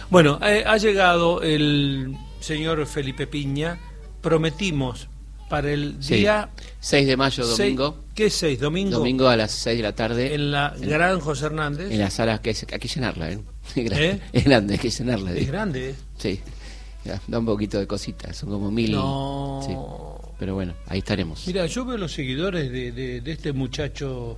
Bueno, ha llegado el señor Felipe Piña. Prometimos para el día 6 de mayo, domingo. ¿Qué es 6? ¿Domingo? Domingo a las 6 de la tarde. En la Gran José Hernández. En la sala, hay que llenarla, ¿eh? Es grande, hay que llenarla. Es grande, ¿eh? Sí, ya, da un poquito de cositas, son como 1000. No. Sí. Pero bueno, ahí estaremos. Mira, yo veo los seguidores de este muchacho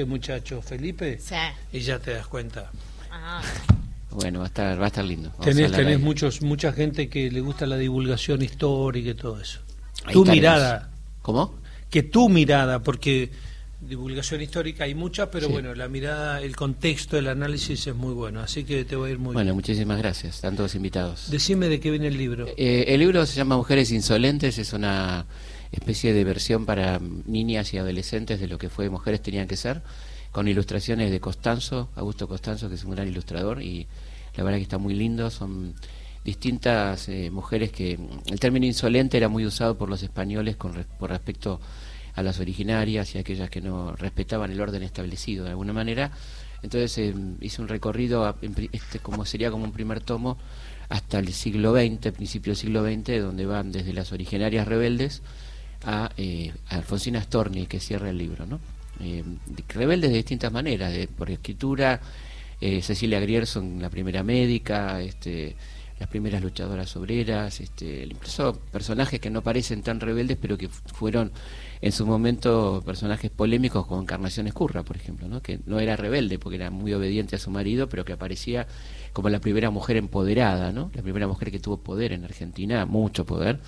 Felipe, Sí. y ya te das cuenta. Ah. Bueno, va a estar lindo. Tenés mucha gente que le gusta la divulgación histórica y todo eso. Ahí Tu estaremos. mirada. ¿Cómo? Que tu mirada, porque divulgación histórica hay mucha, pero Sí. bueno, la mirada, el contexto, el análisis es muy bueno, así que te va a ir muy Bueno, bien. muchísimas gracias, están todos invitados. Decime de qué viene el libro. El libro se llama Mujeres Insolentes, es una especie de versión para niñas y adolescentes de lo que fue Mujeres Tenían que Ser, con ilustraciones de Augusto Costanzo, que es un gran ilustrador, y la verdad que está muy lindo. Son distintas mujeres que... El término insolente era muy usado por los españoles por respecto a las originarias y aquellas que no respetaban el orden establecido de alguna manera. Entonces hice un recorrido, como sería como un primer tomo, hasta el siglo XX, principio del siglo XX, donde van desde las originarias rebeldes a Alfonsina Storni, que cierra el libro, ¿no? Rebeldes de distintas maneras, por escritura, Cecilia Grierson, la primera médica, las primeras luchadoras obreras, incluso personajes que no parecen tan rebeldes, pero que fueron en su momento personajes polémicos, como Encarnación Escurra, por ejemplo, ¿no? Que no era rebelde porque era muy obediente a su marido, pero que aparecía como la primera mujer empoderada, ¿no? La primera mujer que tuvo poder en Argentina, mucho poder.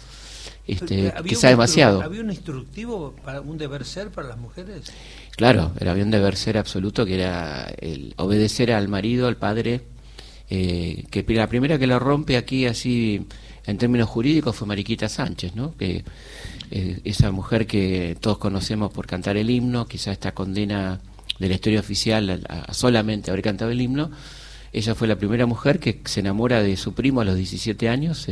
Quizá demasiado. ¿Había un instructivo para un deber ser para las mujeres? Claro, había un deber ser absoluto, que era el obedecer al marido, al padre, que la primera que lo rompe aquí así en términos jurídicos fue Mariquita Sánchez, ¿no? Que esa mujer que todos conocemos por cantar el himno, quizá esta condena de la historia oficial a solamente haber cantado el himno. Ella fue la primera mujer que se enamora de su primo a los 17 años,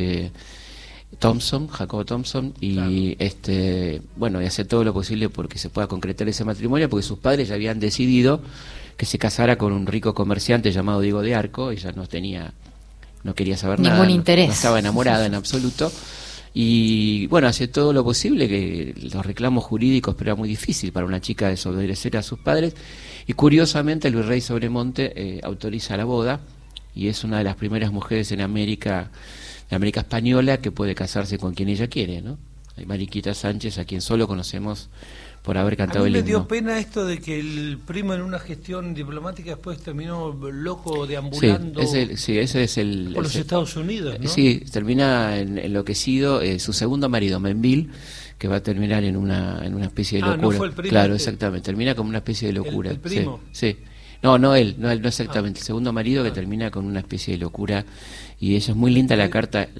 Jacobo Thompson, y claro. y hace todo lo posible porque se pueda concretar ese matrimonio, porque sus padres ya habían decidido que se casara con un rico comerciante llamado Diego de Arco. Ella no quería saber ningún nada, interés. No estaba enamorada en absoluto, y bueno, hace todo lo posible, que los reclamos jurídicos, pero era muy difícil para una chica desobedecer a sus padres, y curiosamente el virrey Sobremonte autoriza la boda, y es una de las primeras mujeres en América Española que puede casarse con quien ella quiere, ¿no? Hay Mariquita Sánchez, a quien solo conocemos por haber cantado el himno. A mí me dio pena esto de que el primo en una gestión diplomática después terminó loco, deambulando ese es el por los Estados Unidos, ¿no? Sí, termina enloquecido, su segundo marido, Menville, que va a terminar en una especie de locura. ¿No fue el primo? Claro, exactamente, termina como una especie de locura. ¿El primo? Sí. No él no exactamente, el segundo marido que termina con una especie de locura, y ella es muy linda la carta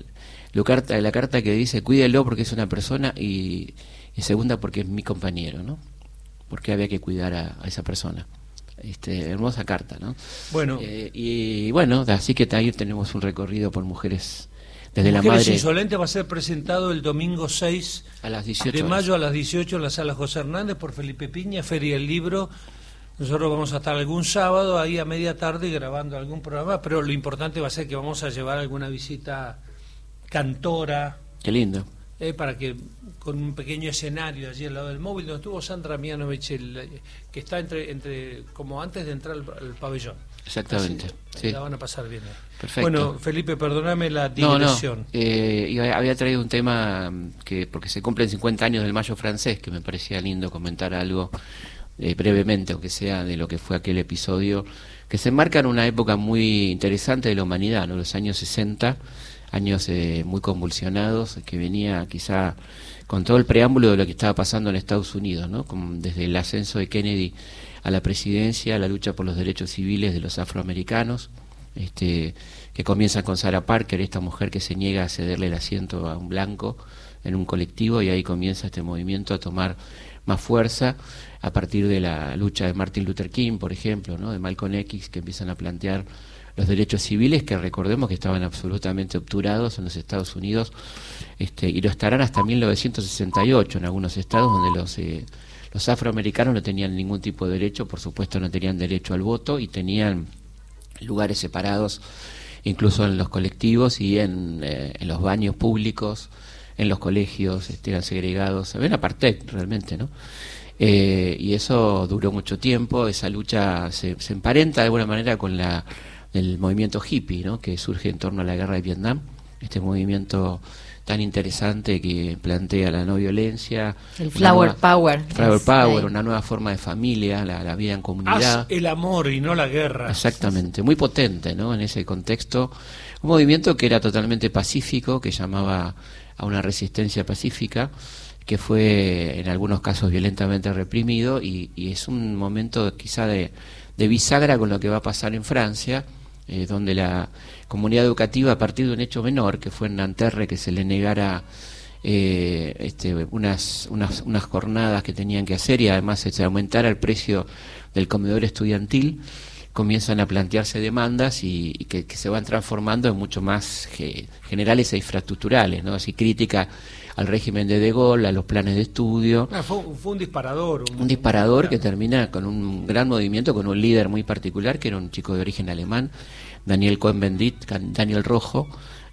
que dice: cuídelo porque es una persona, y segunda porque es mi compañero, ¿no? Porque había que cuidar a esa persona. Hermosa carta, ¿no? Bueno, y bueno, así que ahí tenemos un recorrido por mujeres desde Mujeres la madre. Insolentes va a ser presentado el domingo 6 a las 18 de horas. mayo a las 18 en la sala José Hernández por Felipe Piña, Feria del Libro. Nosotros vamos a estar algún sábado ahí a media tarde grabando algún programa, pero lo importante va a ser que vamos a llevar alguna visita cantora. Qué lindo. Para que con un pequeño escenario allí al lado del móvil donde estuvo Sandra Mianovich, que está entre como antes de entrar al pabellón. Exactamente. Así, sí. La van a pasar bien. Perfecto. Bueno, Felipe, perdóname la digresión. Había traído un tema porque se cumplen 50 años del Mayo francés, que me parecía lindo comentar algo brevemente, aunque sea de lo que fue aquel episodio, que se enmarca en una época muy interesante de la humanidad, ¿no? Los años 60, años muy convulsionados, que venía quizá con todo el preámbulo de lo que estaba pasando en Estados Unidos, ¿no? Desde el ascenso de Kennedy a la presidencia, la lucha por los derechos civiles de los afroamericanos, que comienza con Sarah Parker, esta mujer que se niega a cederle el asiento a un blanco en un colectivo, y ahí comienza este movimiento a tomar más fuerza a partir de la lucha de Martin Luther King, por ejemplo, ¿no? De Malcolm X, que empiezan a plantear los derechos civiles, que recordemos que estaban absolutamente obturados en los Estados Unidos, y lo estarán hasta 1968 en algunos estados donde los afroamericanos no tenían ningún tipo de derecho, por supuesto no tenían derecho al voto, y tenían lugares separados incluso en los colectivos y en los baños públicos, en los colegios, eran segregados, había un apartheid realmente, ¿no? Y eso duró mucho tiempo. Esa lucha se emparenta de alguna manera con el movimiento hippie, ¿no? Que surge en torno a la guerra de Vietnam, este movimiento tan interesante que plantea la no violencia, el Flower Power, una nueva forma de familia, la vida en comunidad, el amor y no la guerra. Exactamente, muy potente, ¿no? En ese contexto, un movimiento que era totalmente pacífico, que llamaba a una resistencia pacífica, que fue en algunos casos violentamente reprimido, y es un momento quizá de bisagra con lo que va a pasar en Francia, donde la comunidad educativa, a partir de un hecho menor, que fue en Nanterre, que se le negara unas jornadas que tenían que hacer, y además se aumentara el precio del comedor estudiantil, comienzan a plantearse demandas y que se van transformando en mucho más generales e infraestructurales, ¿no? Así, crítica al régimen de Gaulle, a los planes de estudio. Fue un disparador. Un disparador que termina con un gran movimiento, con un líder muy particular, que era un chico de origen alemán, Daniel Cohn-Bendit, Daniel Rojo,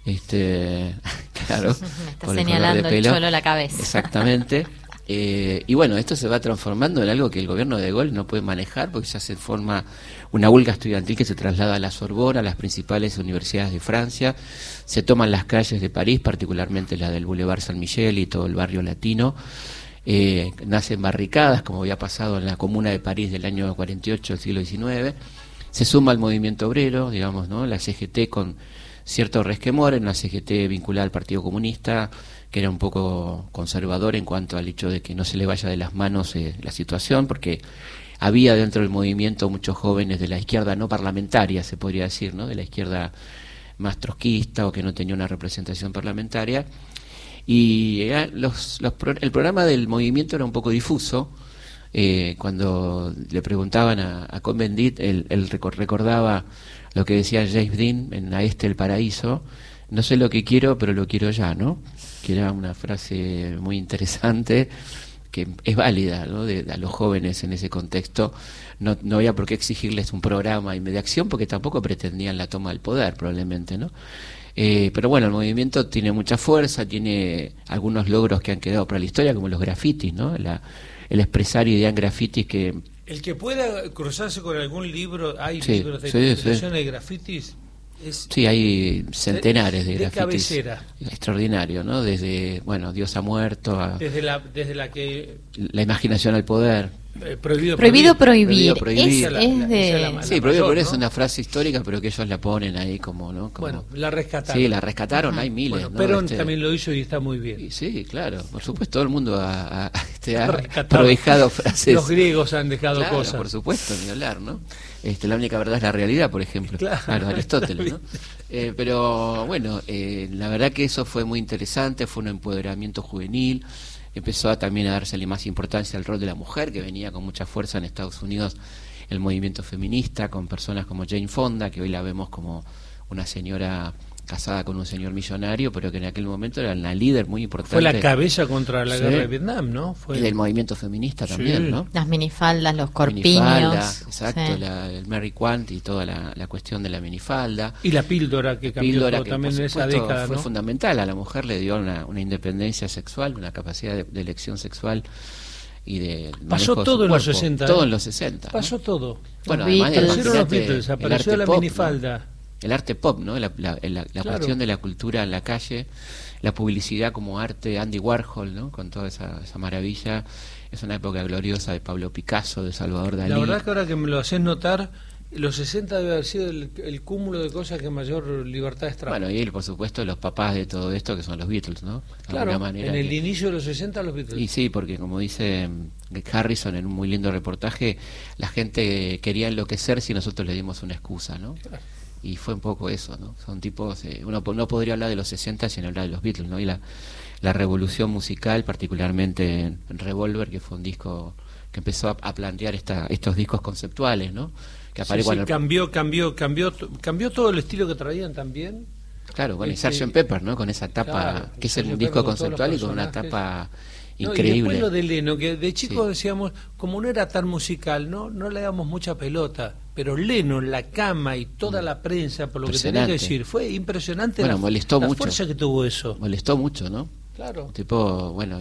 claro. Está señalando el cholo la cabeza. Exactamente. Y bueno, esto se va transformando en algo que el gobierno de Gaulle no puede manejar, porque ya se forma una huelga estudiantil que se traslada a la Sorbona, a las principales universidades de Francia. Se toman las calles de París, particularmente la del Boulevard Saint-Michel y todo el barrio latino. Nacen barricadas, como había pasado en la Comuna de París del año 48 del siglo XIX. Se suma al movimiento obrero, digamos, ¿no? La CGT con cierto resquemor, en la CGT vinculada al Partido Comunista, que era un poco conservador en cuanto al hecho de que no se le vaya de las manos la situación, porque había dentro del movimiento muchos jóvenes de la izquierda no parlamentaria, se podría decir, ¿no? De la izquierda más trotskista o que no tenía una representación parlamentaria. Y el programa del movimiento era un poco difuso. Cuando le preguntaban a Cohn-Bendit, él recordaba lo que decía James Dean en A Este el Paraíso: no sé lo que quiero, pero lo quiero ya, ¿no? Que era una frase muy interesante, que es válida, ¿no? A los jóvenes en ese contexto. No había por qué exigirles un programa y media acción, porque tampoco pretendían la toma del poder, probablemente, ¿no? Pero bueno, el movimiento tiene mucha fuerza, tiene algunos logros que han quedado para la historia, como los grafitis, ¿no? El expresar idea en grafitis que... El que pueda cruzarse con algún libro, hay sí, libros de ilustraciones de grafitis. Sí, hay centenares de grafitis. Cabecera. Extraordinario, ¿no? Desde, bueno, Dios ha muerto a... Desde la que... La imaginación al poder. Prohibido prohibir. Sí, prohibido prohibir es una frase histórica, pero que ellos la ponen ahí como, ¿no? Como... Bueno, la rescataron. Sí, la rescataron, hay miles. Bueno, ¿no? Perón también lo hizo y está muy bien. Sí, claro, por supuesto, todo el mundo ha prohijado frases. Los griegos han dejado claro, cosas. Por supuesto, ni hablar, ¿no? La única verdad es la realidad, por ejemplo. Claro, Aristóteles, ¿no? Pero bueno, la verdad que eso fue muy interesante, fue un empoderamiento juvenil. Empezó también a dársele más importancia al rol de la mujer, que venía con mucha fuerza en Estados Unidos, el movimiento feminista, con personas como Jane Fonda, que hoy la vemos como una señora casada con un señor millonario, pero que en aquel momento era una líder muy importante. Fue la cabeza contra la guerra de Vietnam, ¿no? Y del movimiento feminista también, ¿no? Las minifaldas, los corpiños. Exacto, el Mary Quant y toda la cuestión de la minifalda. Y la píldora que cambió todo, que también en esa década, fue ¿no? fundamental. A la mujer le dio una independencia sexual, una capacidad de elección sexual y de pasó todo en los 60. Todo en los 60. Pasó todo. Bueno, además los Beatles, apareció la minifalda. ¿no? El arte pop, ¿no? La claro. Cuestión de la cultura en la calle, la publicidad como arte, Andy Warhol, ¿no? Con toda esa maravilla. Es una época gloriosa de Pablo Picasso, de Salvador Dalí. La verdad que ahora que me lo haces notar, los 60 debe haber sido el cúmulo de cosas que mayor libertad extrajo. Bueno, y él, por supuesto, los papás de todo esto, que son los Beatles, ¿no? Claro, manera en el inicio de los 60 los Beatles. Y sí, porque como dice Harrison en un muy lindo reportaje, la gente quería enloquecer si nosotros le dimos una excusa, ¿no? Claro. Y fue un poco eso, ¿no? Son tipos, uno no podría hablar de los 60 sin hablar de los Beatles, ¿no? Y la revolución musical, particularmente en Revolver, que fue un disco que empezó a plantear estos discos conceptuales, ¿no? Que cambió todo el estilo que traían también. Claro, bueno, y Sgt. Pepper, ¿no? Con esa tapa, claro, que es un disco conceptual y con una tapa increíble. Y después lo de Leno, que de chicos decíamos, como no era tan musical, no le damos mucha pelota. pero Lennon, la cama y toda la prensa, por lo que tenía que decir, fue impresionante. Bueno, molestó mucho. La fuerza que tuvo eso. Molestó mucho, ¿no? Claro. Tipo, bueno,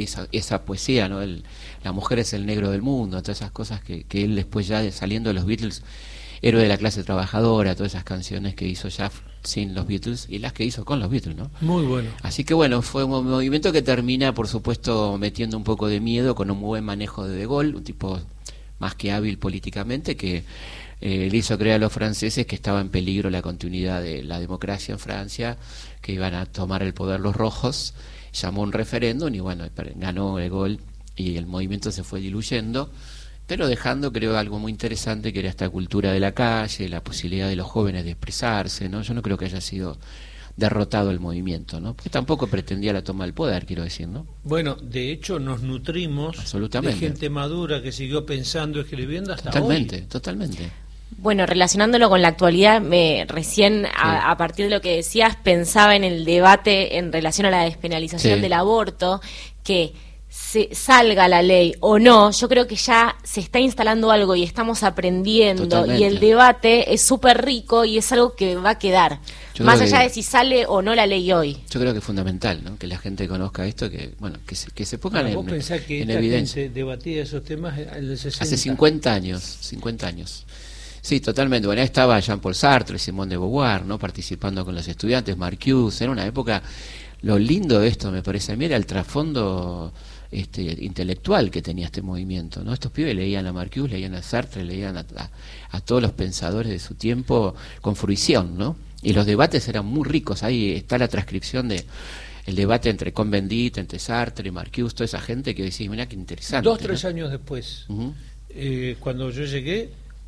esa poesía, ¿no? La mujer es el negro del mundo, todas esas cosas que él después ya saliendo de los Beatles, héroe de la clase trabajadora, todas esas canciones que hizo ya sin los Beatles y las que hizo con los Beatles, ¿no? Muy bueno. Así que bueno, fue un movimiento que termina, por supuesto, metiendo un poco de miedo con un buen manejo de Gaulle, un tipo más que hábil políticamente, que le hizo creer a los franceses que estaba en peligro la continuidad de la democracia en Francia, que iban a tomar el poder los rojos. Llamó un referéndum y bueno, ganó de Gaulle y el movimiento se fue diluyendo, pero dejando, creo, algo muy interesante, que era esta cultura de la calle, la posibilidad de los jóvenes de expresarse, ¿no? Yo no creo que haya sido derrotado el movimiento, ¿no? Porque tampoco pretendía la toma del poder, quiero decir, ¿no? Bueno, de hecho nos nutrimos de gente madura que siguió pensando, escribiendo hasta hoy. Totalmente. Bueno, relacionándolo con la actualidad, recién a partir de lo que decías, pensaba en el debate en relación a la despenalización del aborto, que salga la ley o no, yo creo que ya se está instalando algo y estamos aprendiendo. Totalmente. Y el debate es súper rico y es algo que va a quedar, más allá de si sale o no la ley hoy. Yo creo que es fundamental, ¿no? Que la gente conozca esto, que bueno, que se pongan en evidencia. ¿Vos pensás que esta gente debatía esos temas en el 60? Hace 50 años. Sí, totalmente. Bueno, ahí estaba Jean-Paul Sartre, Simone de Beauvoir, ¿no? Participando con los estudiantes, Marcuse. Era una época, lo lindo de esto, me parece a mí, era el trasfondo intelectual que tenía este movimiento, ¿no? Estos pibes leían a Marcuse, leían a Sartre, leían a todos los pensadores de su tiempo con fruición, ¿no? Y los debates eran muy ricos. Ahí está la transcripción de el debate entre Cohn-Bendit, entre Sartre y Marcuse, toda esa gente que decís, mira qué interesante. 2-3 años después, cuando yo llegué,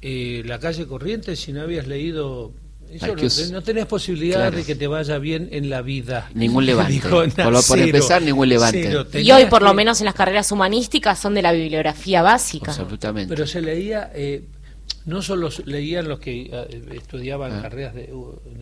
la calle Corrientes, si no habías leído eso, no tenés posibilidad de que te vaya bien en la vida. Ningún levante. Por empezar, ningún levante. Y hoy, por lo menos en las carreras humanísticas, son de la bibliografía básica. Absolutamente. Pero se leía, no solo leían los que estudiaban carreras de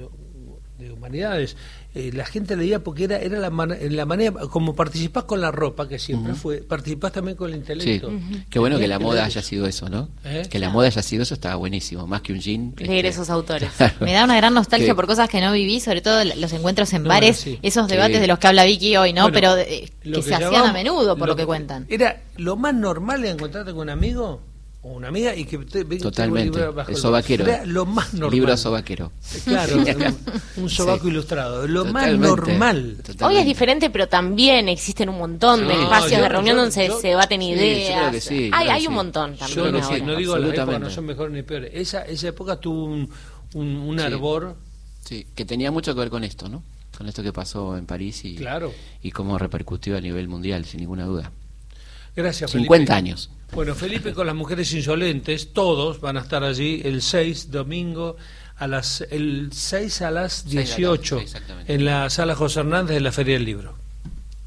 humanidades, la gente leía porque era la manera, como participás con la ropa, que siempre fue, participás también con el intelecto. Sí. Qué bueno que la moda haya sido eso, ¿no? Que la moda haya sido eso, estaba buenísimo, más que un jean. Leer esos autores. Me da una gran nostalgia por cosas que no viví, sobre todo los encuentros en bares, esos debates de los que habla Vicky hoy, ¿no? Bueno, pero que se hacían a menudo, por lo que cuentan. Era lo más normal de encontrarte con un amigo o una amiga y que totalmente el sobaquero, lo más normal, libro sobaquero, claro, un sobaco ilustrado, lo más normal. Hoy es diferente, pero también existen un montón de espacios de reunión donde se debaten ideas. Hay un montón también. No digo las épocas no son mejores ni peores. Esa época tuvo un hervor, que tenía mucho que ver con esto, ¿no? Con esto que pasó en París y cómo repercutió a nivel mundial, sin ninguna duda. Gracias, Felipe. 50 años. Bueno, Felipe con las mujeres insolentes, todos van a estar allí el 6, domingo, el 6 a las 18, en la Sala José Hernández de la Feria del Libro.